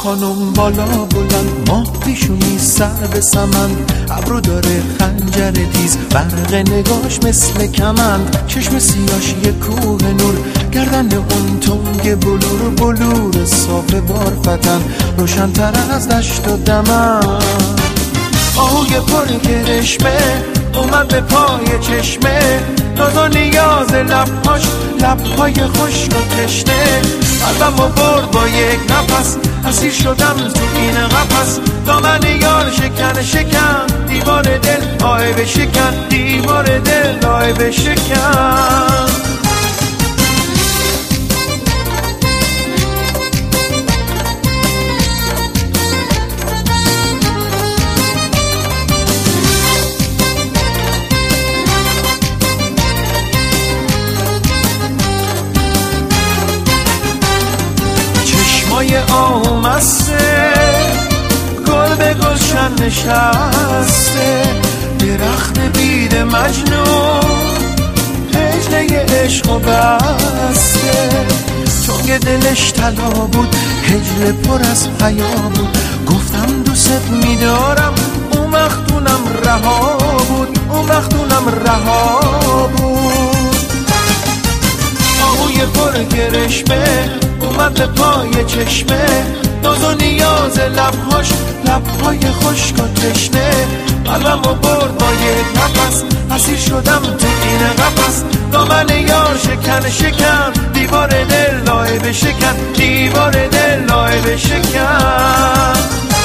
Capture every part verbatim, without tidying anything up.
خانم بالا بلند، ماه پیشونی سر به سمند، ابرو داره خنجر تیز، برق نگاش مثل کمند، چشم سیاش یه کوه نور، گردن اون تنگ بلور بلور صاف بارفتن، روشن‌تر از دشت و دمن. آهوی پر کرشمه اومد به پای چشمه، ناز و نیاز لبهاش لبهای خشک و تشنه، قلبمو برد با یک نفس، اسیر شدم تو این قفس، دامن یار شکن شکن، دیوار دل آه بشکن، دیوار دل آه بشکن. چشمای آمسته گل به گلشن نشسته، درخت بید مجنون هجله عشق و بسته، تنگ دلش طلا بود هجله پر از حیا بود، گفتم دوست میدارم اون وقتونم رها بود، اون وقتونم رها بود. آهوی پر کرشمه اومد به پای چشمه، ناز و نیاز لبهاش لبهای خشک و تشنه، قلبمو برد با یک نفس، اسیر شدم تو این قفس، دامن یار شکن شکن، دیوار دل لایه بشکن، دیوار دل لایه بشکن.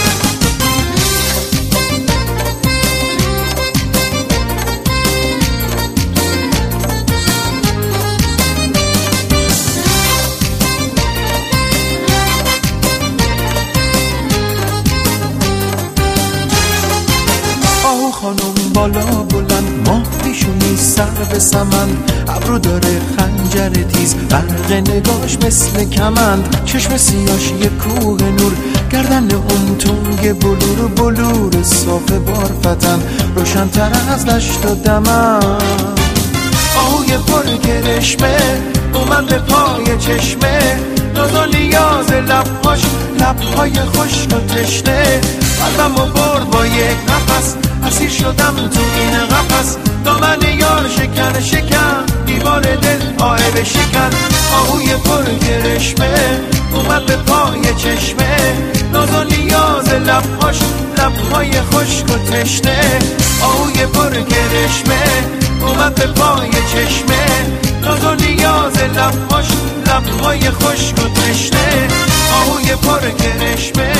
خانم بالا بلند، ماه پیشونی سر به سمند، ابرو داره خنجر تیز، برق نگاش مثل کمند، چشم سیاش یه کوه نور، گردن اون تنگ بلور بلور صاف بارفتن، روشن‌تر از دشت و دمن. آهوی پر کرشمه اومد به پای چشمه، ناز و نیاز لبهاش لبهای خشک و تشنه، قلبمو برد با یک نفس، اسیر شدم تو این قفس، دامن یار شکن شکن، دیوار دل آه بشکن. آهوی پر کرشمه اومد به پای چشمه، ناز و نیاز لبهاش لبهای خشک و تشنه، آهوی پر کرشمه اومد به پای چشمه، ناز و نیاز لبهاش لبهای خشک و تشنه، آهوی پر کرشمه